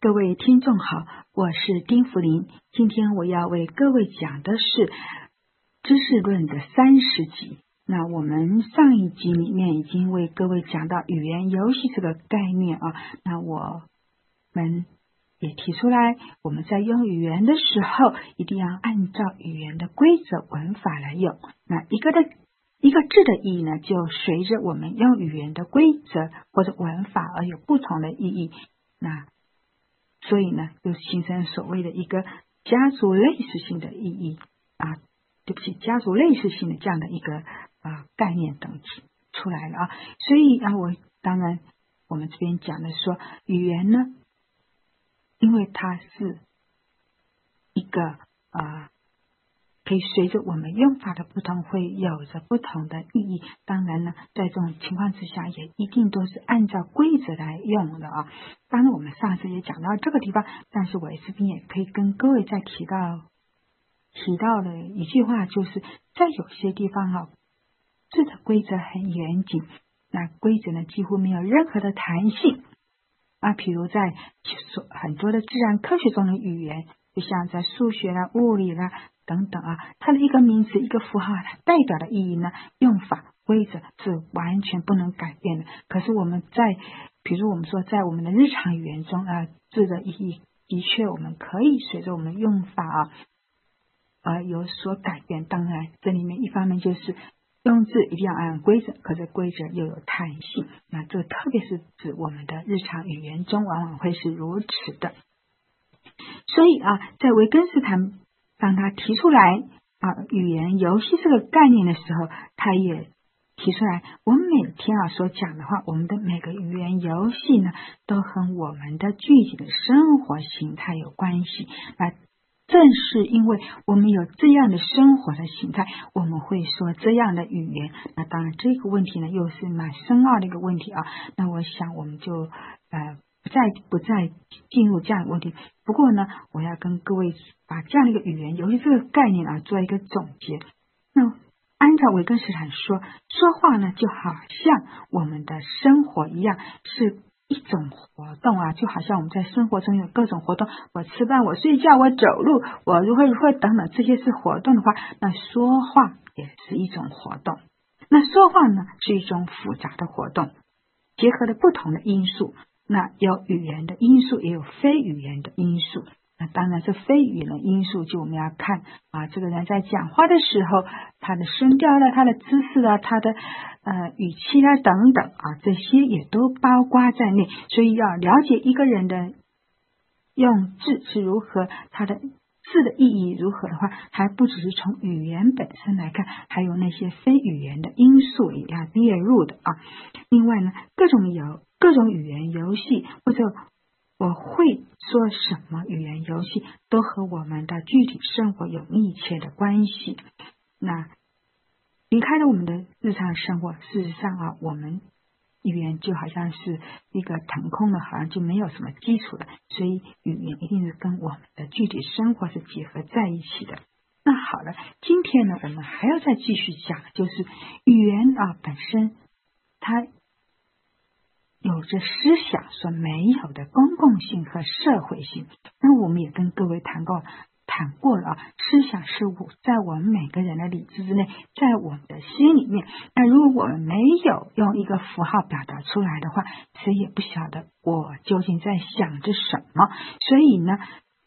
各位听众好，我是丁福林。今天我要为各位讲的是知识论的30集。那我们上一集里面已经为各位讲到语言游戏这个概念啊，那我们也提出来，我们在用语言的时候一定要按照语言的规则文法来用。那一个字的意义呢，就随着我们用语言的规则或者文法而有不同的意义。那所以呢，就形成所谓的一个家族类似性的意义家族类似性的这样的一个概念等级出来了啊。所以当然我们这边讲的说，语言呢，因为它是一个可以随着我们用法的不同，会有着不同的意义。当然呢，在这种情况之下，也一定都是按照规则来用的啊。当然，我们上次也讲到这个地方，但是我这边也可以跟各位再提到的一句话，就是在有些地方字的规则很严谨，那规则呢几乎没有任何的弹性比如在很多的自然科学中的语言，就像在数学啦、物理啦等等它的一个名词、一个符号，它代表的意义呢、用法、规则是完全不能改变的。可是比如我们说在我们的日常语言中字的意义的确我们可以随着我们的用法而有所改变。当然这里面一方面就是用字一定要按规则，可是规则又有弹性，那这特别是指我们的日常语言中往往会是如此的。所以在维根斯坦当他提出来语言游戏这个概念的时候，他也提出来，我们每天所讲的话，我们的每个语言游戏呢，都和我们的具体的生活形态有关系。那正是因为我们有这样的生活的形态，我们会说这样的语言。那当然这个问题呢，又是蛮深奥的一个问题那我想我们就不再进入这样的问题。不过呢，我要跟各位把这样的一个语言游戏这个概念做一个总结。那按照维根斯坦说话呢，就好像我们的生活一样，是一种活动就好像我们在生活中有各种活动，我吃饭，我睡觉，我走路，我如何等等，这些是活动的话，那说话也是一种活动。那说话呢，是一种复杂的活动，结合了不同的因素。那有语言的因素，也有非语言的因素。那当然这非语言的因素，就我们要看这个人在讲话的时候，他的声调啦，他的姿势啦，他的语气啦等等这些也都包括在内。所以要了解一个人的用字是如何，他的字的意义如何的话，还不只是从语言本身来看，还有那些非语言的因素也要列入的另外呢，各种语言游戏，或者我会说什么语言游戏，都和我们的具体生活有密切的关系。那离开了我们的日常生活，事实上我们语言就好像是一个腾空的，好像就没有什么基础的，所以语言一定是跟我们的具体生活是结合在一起的。那好了，今天呢，我们还要再继续讲，就是语言本身它有着思想所没有的公共性和社会性。那我们也跟各位谈过了思想是在我们每个人的理智之内，在我们的心里面。那如果我们没有用一个符号表达出来的话，谁也不晓得我究竟在想着什么。所以呢，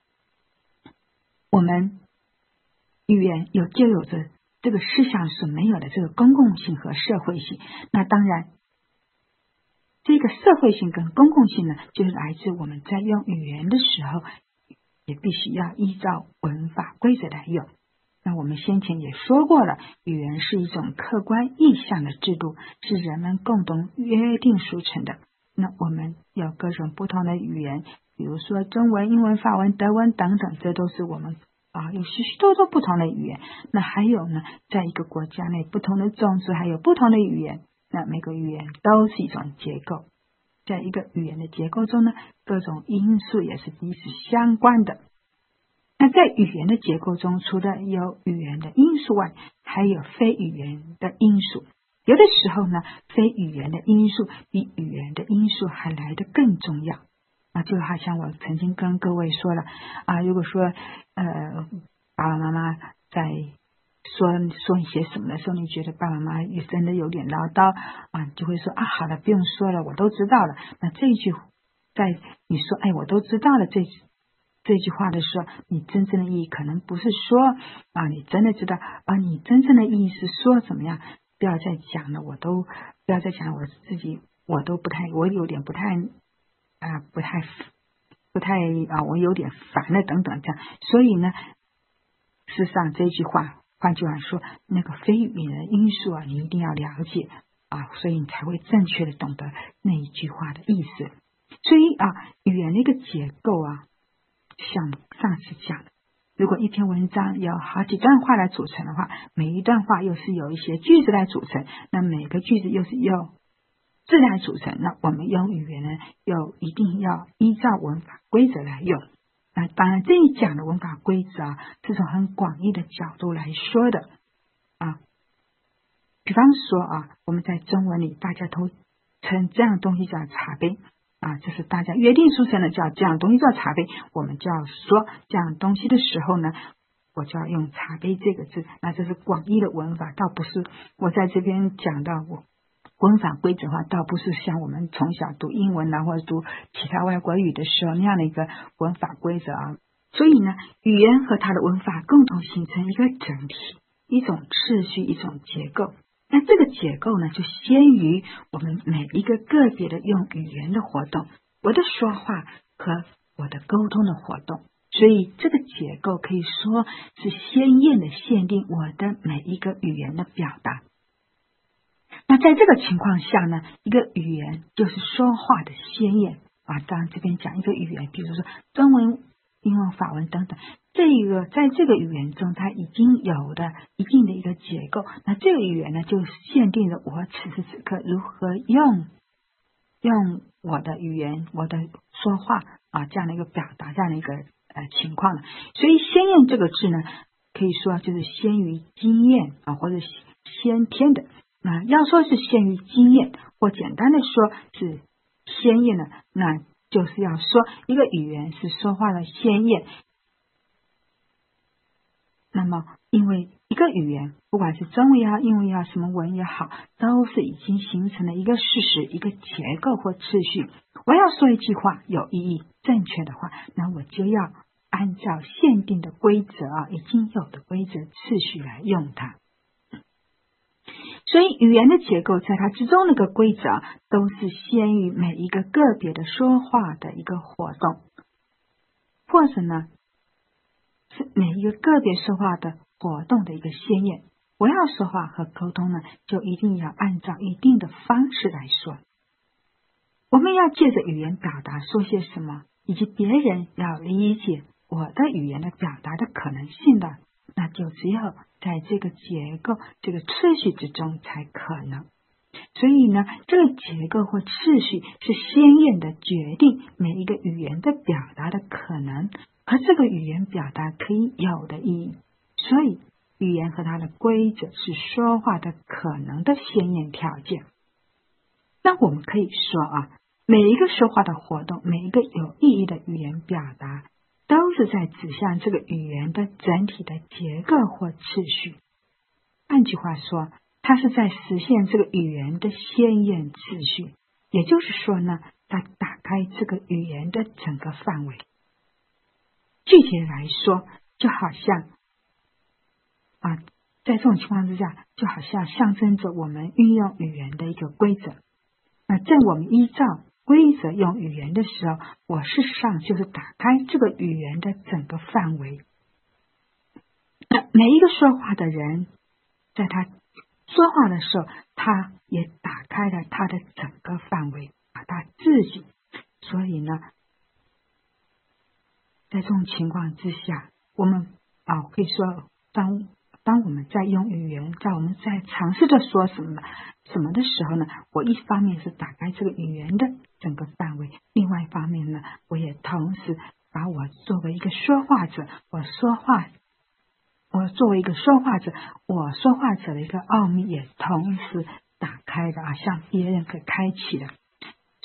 我们语言就有着这个思想所没有的这个公共性和社会性。那当然这个社会性跟公共性呢，就是来自我们在用语言的时候，也必须要依照文法规则来用。那我们先前也说过了，语言是一种客观意象的制度，是人们共同约定俗成的。那我们有各种不同的语言，比如说中文、英文、法文、德文等等，这都是我们有许许多多不同的语言。那还有呢，在一个国家内不同的种族还有不同的语言，那每个语言都是一种结构。在一个语言的结构中呢，各种因素也是彼此相关的。那在语言的结构中，除了有语言的因素外，还有非语言的因素。有的时候呢，非语言的因素比语言的因素还来得更重要。 就好像我曾经跟各位说了如果说爸爸妈妈在说一些什么的时候，你觉得爸爸妈妈也真的有点唠叨就会说好了，不用说了，我都知道了。那这一句在你说我都知道了这句话的时候，你真正的意义可能不是说你真的知道你真正的意义是说怎么样，不要再讲了，不要再讲我自己，我有点不太我有点烦了等等这样。所以呢，事实上这句话，换句话说，那个非语言的因素你一定要了解所以你才会正确的懂得那一句话的意思。所以语言的一个结构像上次讲的，如果一篇文章有好几段话来组成的话，每一段话又是有一些句子来组成，那每个句子又是由字来组成，那我们用语言呢，又一定要依照文法规则来用。那当然这一讲的文法规则是从很广义的角度来说的比方说我们在中文里大家都称这样的东西叫茶杯这是大家约定俗成的，叫这样的东西叫茶杯。我们就要说这样的东西的时候呢，我就要用茶杯这个字，那这是广义的文法，倒不是我在这边讲到文法规则的话，倒不是像我们从小读英文或者读其他外国语的时候那样的一个文法规则所以呢，语言和它的文法共同形成一个整体，一种秩序，一种结构。那这个结构呢，就先于我们每一个个别的用语言的活动，我的说话和我的沟通的活动。所以这个结构可以说是鲜艳的限定我的每一个语言的表达。那在这个情况下呢，一个语言就是说话的鲜艳当然这边讲一个语言，比如说中文、英文、法文等等，在这个语言中它已经有了一定的一个结构，那这个语言呢就限定了我此时此刻如何用我的语言，我的说话这样的一个表达，这样的一个情况呢。所以鲜艳这个字呢，可以说就是先于经验或者先天的。那要说是先于经验，或简单的说是鲜艳的，那就是要说一个语言是说话的鲜艳。那么因为一个语言，不管是中文也好，英文也好，什么文也好，都是已经形成了一个事实，一个结构或秩序。我要说一句话有意义正确的话，那我就要按照限定的规则已经有的规则次序来用它。所以语言的结构在它之中那个规则都是先于每一个个别的说话的一个活动，或者呢是每一个个别说话的活动的一个鲜艳。我要说话和沟通呢，就一定要按照一定的方式来说。我们要借着语言表达说些什么，以及别人要理解我的语言的表达的可能性的，那就只有在这个结构这个秩序之中才可能。所以呢，这个结构或秩序是鲜艳的决定每一个语言的表达的可能和这个语言表达可以有的意义。所以语言和它的规则是说话的可能的鲜艳条件。那我们可以说每一个说话的活动，每一个有意义的语言表达，都是在指向这个语言的整体的结构或秩序。换句话说，它是在实现这个语言的鲜艳秩序，也就是说呢，它打开这个语言的整个范围。具体来说，就好像在这种情况之下，就好像象征着我们运用语言的一个规则。那在我们依照规则用语言的时候，我事实上就是打开这个语言的整个范围。那每一个说话的人，在他说话的时候，他也打开了他的整个范围他自己。所以呢，在这种情况之下，我们可以说当我们在用语言，在我们在尝试着说什么的时候呢，我一方面是打开这个语言的整个范围，另外一方面呢，我也同时把我作为一个说话者，我作为一个说话者，我说话者的一个奥秘也同时打开的向别人可开启的。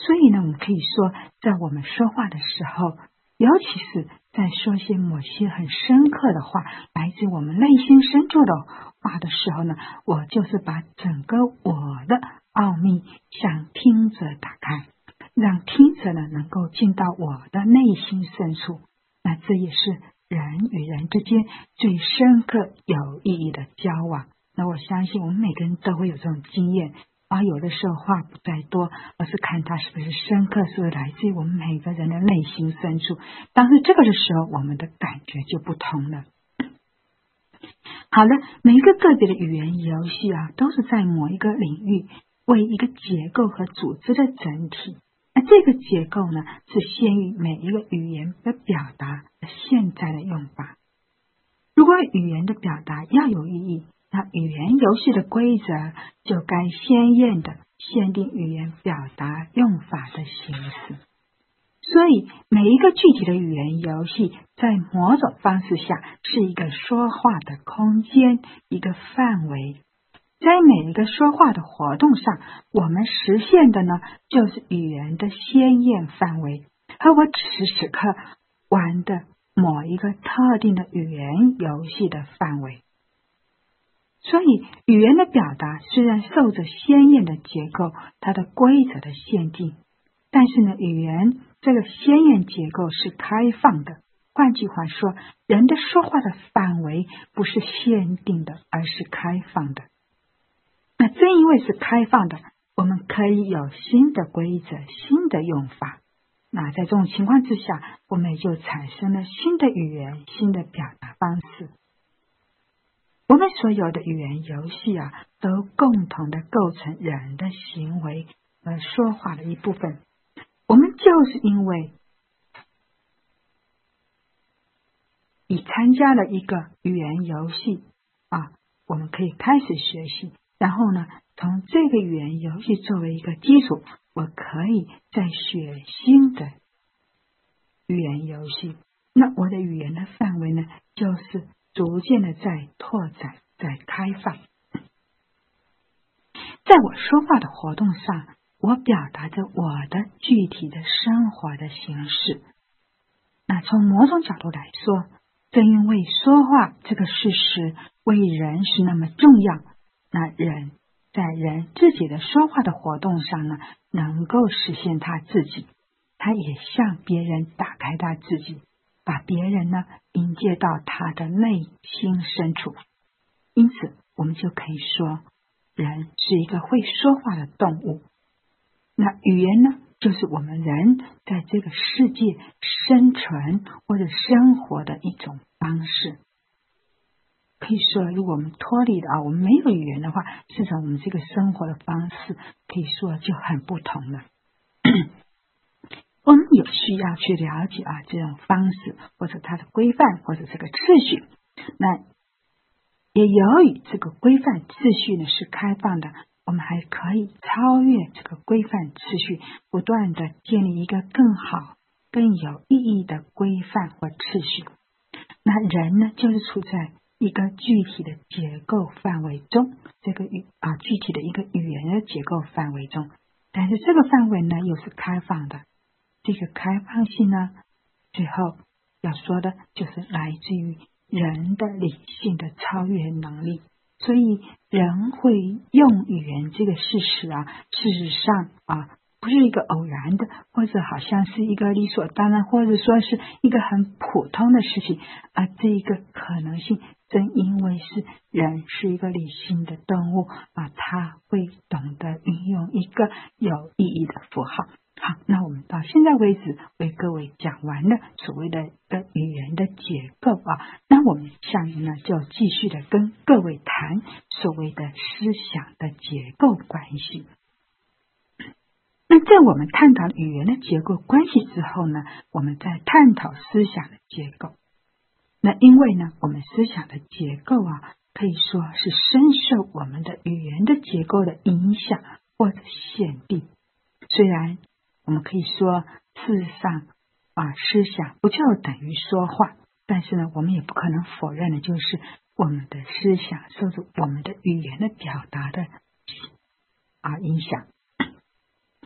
所以呢，我们可以说，在我们说话的时候，尤其是在说些某些很深刻的话，来自我们内心深处的话的时候呢，我就是把整个我的奥秘向听者打开，让听者呢能够进到我的内心深处。那这也是人与人之间最深刻有意义的交往。那我相信我们每个人都会有这种经验，有的时候话不在多，而是看它是不是深刻，是不是来自于我们每个人的内心深处。当是这个的时候，我们的感觉就不同了。好了，每一个个别的语言游戏都是在某一个领域为一个结构和组织的整体。那这个结构呢，是限于每一个语言的表达现在的用法。如果语言的表达要有意义，那语言游戏的规则就该鲜艳的限定语言表达用法的形式。所以每一个具体的语言游戏在某种方式下是一个说话的空间，一个范围。在每一个说话的活动上，我们实现的呢，就是语言的鲜艳范围和我此时此刻玩的某一个特定的语言游戏的范围。所以语言的表达虽然受着鲜艳的结构它的规则的限定，但是呢，语言这个鲜艳结构是开放的。换句话说，人的说话的范围不是限定的，而是开放的。那正因为是开放的，我们可以有新的规则、新的用法。那在这种情况之下，我们也就产生了新的语言、新的表达方式。我们所有的语言游戏都共同的构成人的行为和说话的一部分。我们就是因为已参加了一个语言游戏我们可以开始学习，然后呢，从这个语言游戏作为一个基础，我可以再学新的语言游戏。那我的语言的范围呢，就是逐渐的在拓展，在开放。在我说话的活动上，我表达着我的具体的生活的形式。那从某种角度来说，正因为说话这个事实为人是那么重要，那人在人自己的说话的活动上呢，能够实现他自己，他也向别人打开他自己，把别人呢迎接到他的内心深处。因此我们就可以说，人是一个会说话的动物。那语言呢，就是我们人在这个世界生存或者生活的一种方式。可以说，如果我们脱离了我们没有语言的话，事实上我们这个生活的方式可以说就很不同了。我们有需要去了解这种方式，或者它的规范，或者这个秩序。那也由于这个规范秩序呢是开放的，我们还可以超越这个规范秩序，不断的建立一个更好、更有意义的规范或秩序。那人呢，就是处在一个具体的结构范围中，这个具体的一个语言的结构范围中，但是这个范围呢又是开放的。这个开放性呢，最后要说的就是来自于人的理性的超越能力。所以人会用语言这个事实事实上不是一个偶然的，或者好像是一个理所当然，或者说是一个很普通的事情这一个可能性正因为是人是一个理性的动物他会懂得运用一个有意义的符号。好，那我们到现在为止为各位讲完了所谓的语言的结构那我们下面呢就继续的跟各位谈所谓的思想的结构关系。那在我们探讨语言的结构关系之后呢，我们再探讨思想的结构。那因为呢，我们思想的结构可以说是深受我们的语言的结构的影响或者限定。虽然我们可以说事实上思想不就等于说话，但是呢，我们也不可能否认的就是我们的思想受着我们的语言的表达的影响。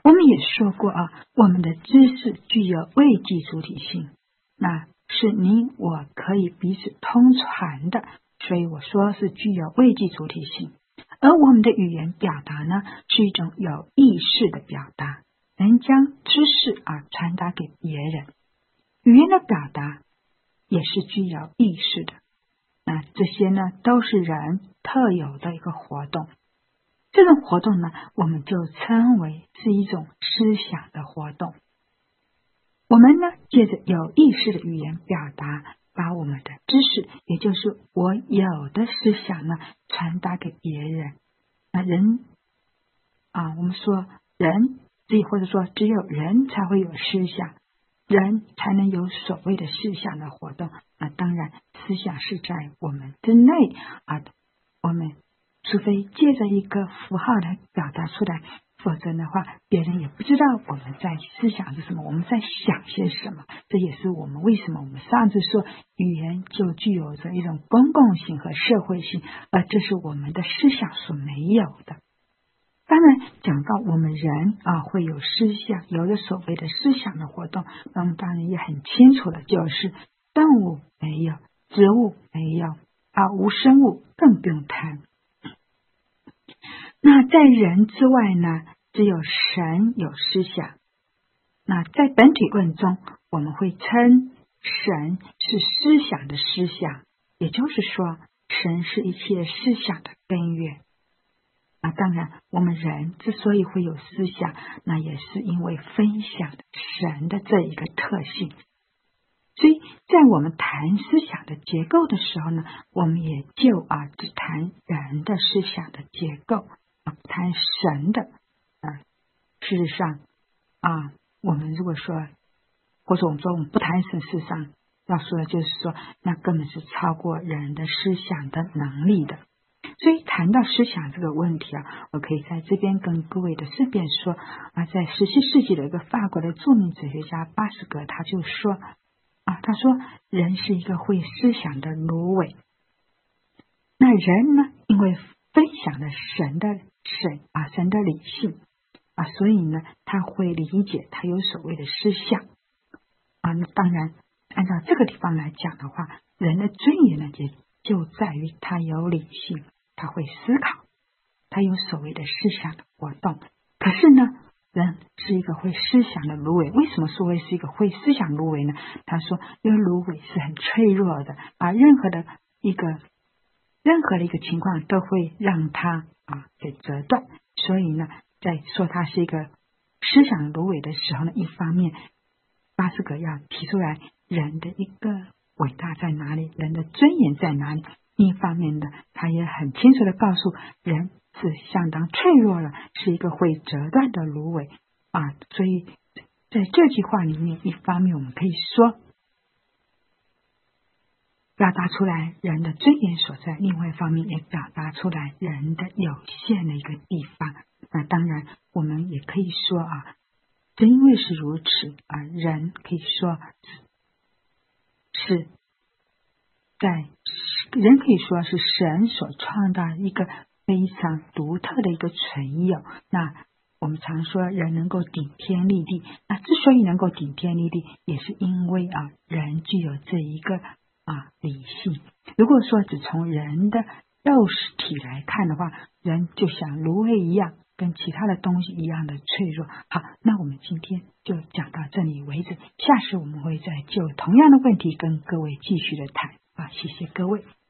我们也说过我们的知识具有位际主体性，那是你我可以彼此通传的，所以我说是具有位际主体性。而我们的语言表达呢，是一种有意识的表达，能将知识传达给别人。语言的表达也是具有意识的，那这些呢都是人特有的一个活动。这种活动呢，我们就称为是一种思想的活动。我们呢，借着有意识的语言表达，把我们的知识，也就是我有的思想呢，传达给别人。那人我们说人，或者说只有人才会有思想，人才能有所谓的思想的活动。那当然，思想是在我们之内我们除非借着一个符号来表达出来，否则的话，别人也不知道我们在思想是什么，我们在想些什么。这也是我们为什么我们上次说语言就具有着一种公共性和社会性，而这是我们的思想所没有的。当然，讲到我们人会有思想，有着所谓的思想的活动，那么当然也很清楚的就是动物没有，植物没有无生物更不用谈。那在人之外呢，只有神有思想。那在本体论中，我们会称神是思想的思想，也就是说，神是一切思想的根源。当然，我们人之所以会有思想，那也是因为分享神的这一个特性。所以在我们谈思想的结构的时候呢，我们也就只谈人的思想的结构，不谈神的。事实上我们如果说，或者我们说我们不谈神，事实上要说的就是说，那根本是超过人的思想的能力的。所以谈到思想这个问题我可以在这边跟各位的顺便说在17世纪的一个法国的著名哲学家巴斯格，他就说他说人是一个会思想的芦苇。那人呢，因为分享了神的理性所以呢，他会理解，他有所谓的思想那当然，按照这个地方来讲的话，人的尊严呢，也就在于他有理性，他会思考，他有所谓的思想的活动。可是呢，人是一个会思想的芦苇。为什么说会是一个会思想芦苇呢？他说，因为芦苇是很脆弱的任何的一个情况都会让它给折断。所以呢，在说它是一个思想芦苇的时候呢，一方面巴斯格要提出来人的一个伟大在哪里，人的尊严在哪里。另一方面呢，他也很清楚的告诉人是相当脆弱的，是一个会折断的芦苇所以在这句话里面，一方面我们可以说表达出来人的尊严所在，另外一方面也表达出来人的有限的一个地方。那当然我们也可以说正因为是如此人可以说是人可以说是神所创造一个非常独特的一个存有。那我们常说人能够顶天立地，那之所以能够顶天立地，也是因为人具有这一个理性。如果说只从人的肉体来看的话，人就像芦苇一样，跟其他的东西一样的脆弱。好，那我们今天就讲到这里为止，下次我们会再就同样的问题跟各位继续的谈谢谢各位。